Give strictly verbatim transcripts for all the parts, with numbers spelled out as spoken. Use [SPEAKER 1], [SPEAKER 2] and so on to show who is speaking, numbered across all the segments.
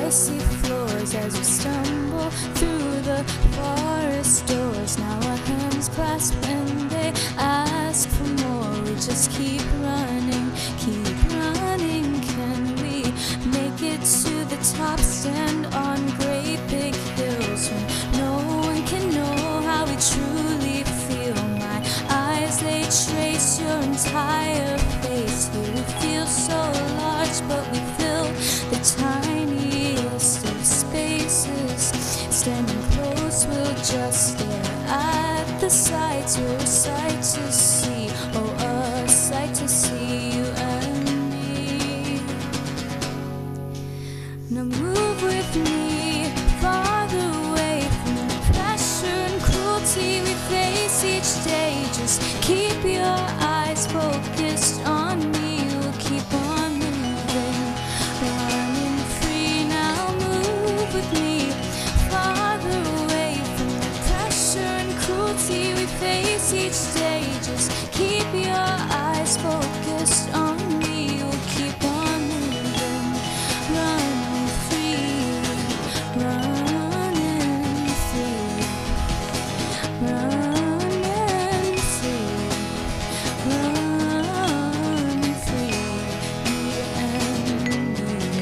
[SPEAKER 1] icy floors as we stumble through the forest doors. Now our hands clasp and they ask for more. We just keep running, keep running. Can we make it to the top? Stand on great big hills when no one can know how we truly feel. My eyes, they trace your entire face. Here we feel so large, but we fill the tiniest of spaces. Standing close, we'll just stare at the sights. We're a sight to see, oh, a sight to see, you and me. Now move with me, farther away from the pressure and cruelty we face each day. Just keep your eyes focused on me. We'll keep on moving, running free. Now move with me, farther away from the pressure and cruelty we face each day. Just keep your eyes focused on me. We'll keep on moving, running free, running free, running free, running free, you and me.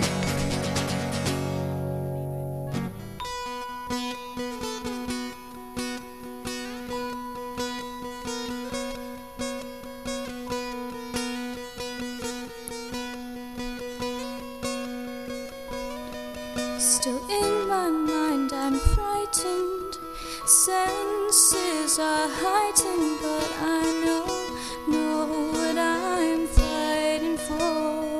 [SPEAKER 1] Still in my mind, I'm frightened. Senses are heightened, but I know, know what I'm fighting for.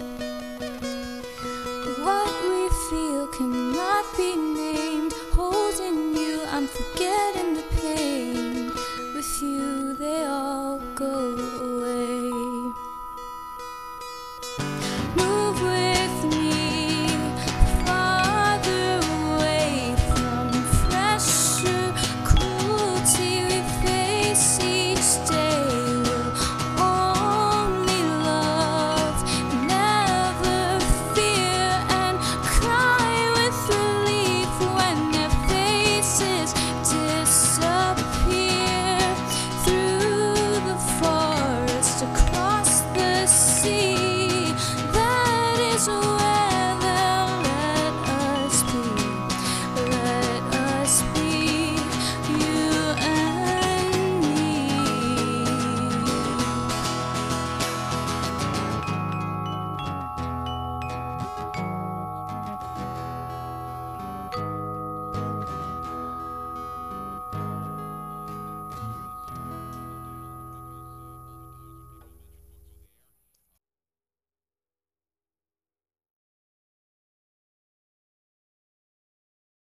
[SPEAKER 1] What we feel cannot be named. Holding you, I'm forgetting the pain. With you, they all go.